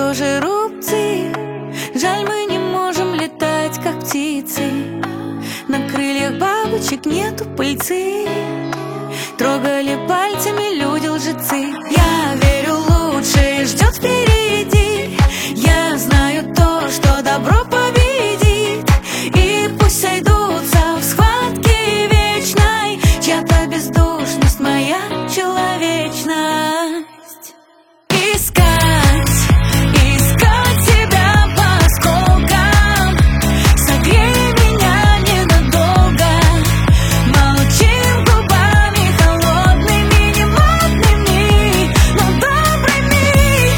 тоже рубцы. Жаль, мы не можем летать, как птицы. На крыльях бабочек нету пыльцы. Трогали пальцами люди-лжецы. Я верю, лучшее ждет впереди. Я знаю то, что добро победит. И пусть сойдутся в схватке вечной чья-то бездушность, моя человечность. Искать тебя по осколкам. Согрей меня ненадолго. Молчим губами холодными, не модными, но добрыми.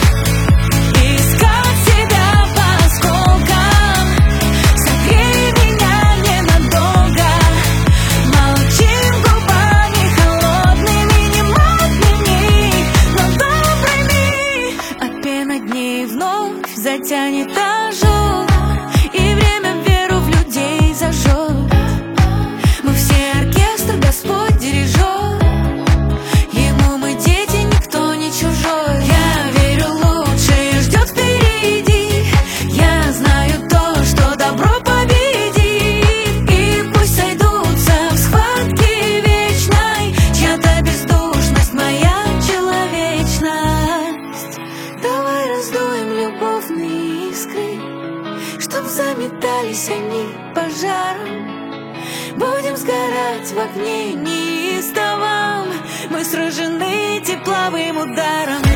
Искать тебя по осколкам. Согрей меня ненадолго. Молчим губами холодными, не модными, но добрыми. А пена дней вновь затянет ожог, и время веру в людей зажжет. Мы все оркестр, Господь дирижер. Ему мы дети, никто не чужой. Я верю, лучшее ждет впереди. Я знаю то, что добро победит. И пусть сойдутся в схватке вечной чья-то бездушность, моя человечность. Давай раздуем любовные искры, чтоб заметались они пожаром. Будем сгорать в огне неистовом. Мы сражены тепловым ударом.